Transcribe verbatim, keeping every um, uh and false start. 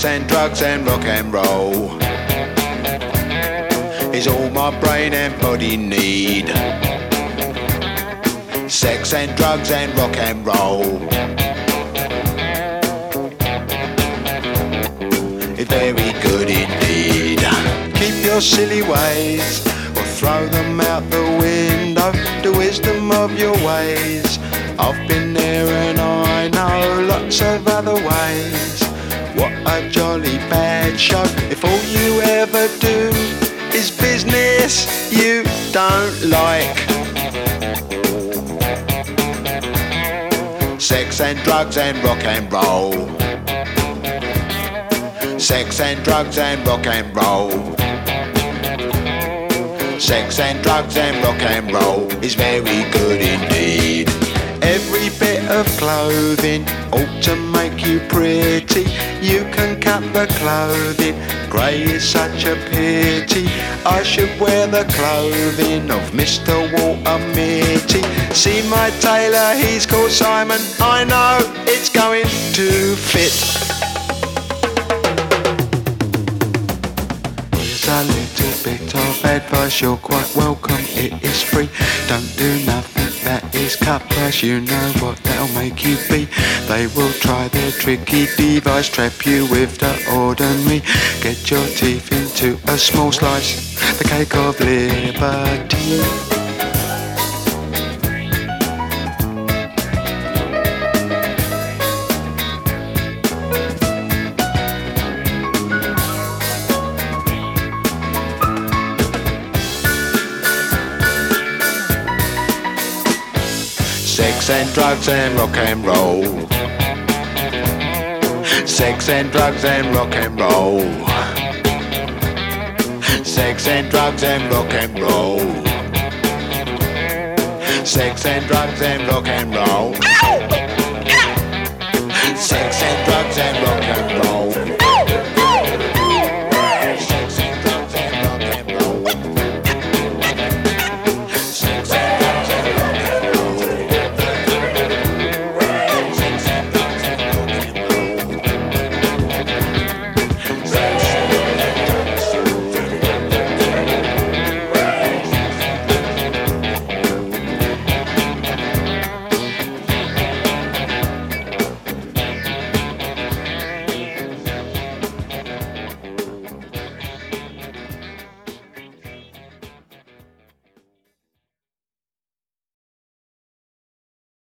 Sex and drugs and rock and roll is all my brain and body need. Sex and drugs and rock and roll is very good indeed. Keep your silly ways or throw them out the window. The wisdom of your ways, I've been there and I know lots of other ways. What a jolly bad show if all you ever do is business you don't like. Sex and drugs and rock and roll. Sex and drugs and rock and roll. Sex and drugs and rock and roll is very good indeed. Every bit of clothing ought to make you pretty. You can cut the clothing, grey is such a pity. I should wear the clothing of Mister Walter Mitty. See my tailor, he's called Simon, I know it's going to fit. Here's a little bit of advice, you're quite welcome, it is free. Don't do nothing that is cut price, you know what that'll make you be. They will try their tricky device, trap you with the ordinary. Get your teeth into a small slice, the cake of liberty. Sex and drugs and rock and roll. Sex and drugs and rock and roll. Sex and drugs and rock and roll. Sex and drugs and rock and roll. Sex and drugs and rock and roll.